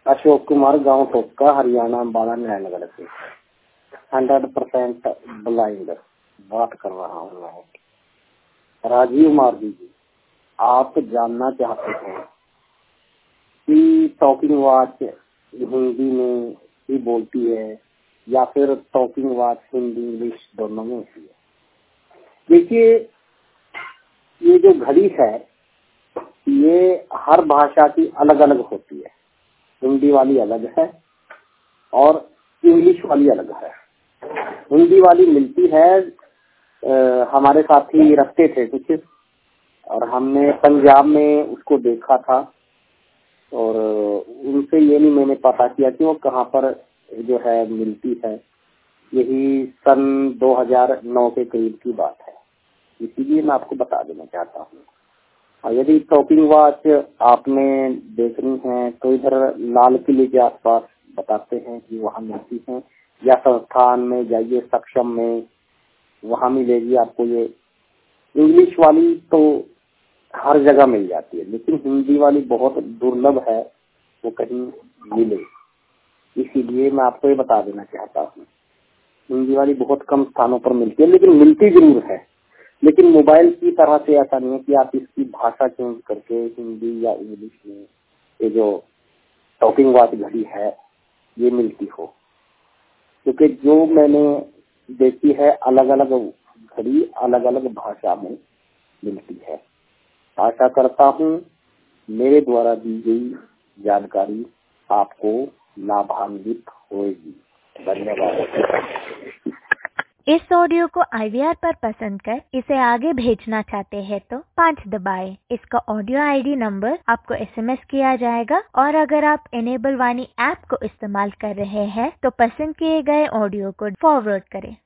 अशोक कुमार, गांव टोका, हरियाणा, अम्बाला नयनगढ़ से 100% ब्लाइंड बात कर रहा हूँ मैं। राजीव मार्दी जी, आप जानना चाहते हैं कि टॉकिंग वॉच हिंदी में ही बोलती है या फिर टॉकिंग वॉच हिंदी इंग्लिश दोनों में होती है। देखिए, ये जो घड़ी है ये हर भाषा की अलग अलग होती है। हिंदी वाली अलग है और इंग्लिश वाली अलग है। हिंदी वाली मिलती है, हमारे साथी रखते थे कुछ और हमने पंजाब में उसको देखा था और उनसे ये नहीं मैंने पता किया कि वो कहाँ पर जो है मिलती है। यही सन 2009 के करीब की बात है, इसीलिए मैं आपको बता देना चाहता हूँ। और यदि टॉकिंग वॉच आपने देखनी है तो इधर लाल किले के आसपास बताते हैं कि वहाँ मिलती हैं, या संस्थान में जाइए सक्षम में, वहाँ मिलेगी आपको। ये इंग्लिश वाली तो हर जगह मिल जाती है, लेकिन हिंदी वाली बहुत दुर्लभ है वो कहीं मिले, इसीलिए मैं आपको ये बता देना चाहता हूँ। हिंदी वाली बहुत कम स्थानों पर मिलती है, लेकिन मिलती जरूर है। लेकिन मोबाइल की तरह से ऐसा नहीं है कि आप इसकी भाषा चेंज करके हिंदी या इंग्लिश में ये जो टॉकिंग वॉच घड़ी है ये मिलती हो, क्योंकि जो मैंने देखी है अलग अलग घड़ी अलग अलग भाषा में मिलती है। आशा करता हूँ मेरे द्वारा दी गई जानकारी आपको लाभान्वित होगी। धन्यवाद। इस ऑडियो को IVR पर पसंद कर इसे आगे भेजना चाहते हैं तो 5 दबाएं। इसका ऑडियो ID नंबर आपको SMS किया जाएगा और अगर आप इनेबल वाणी ऐप को इस्तेमाल कर रहे हैं तो पसंद किए गए ऑडियो को फॉरवर्ड करें।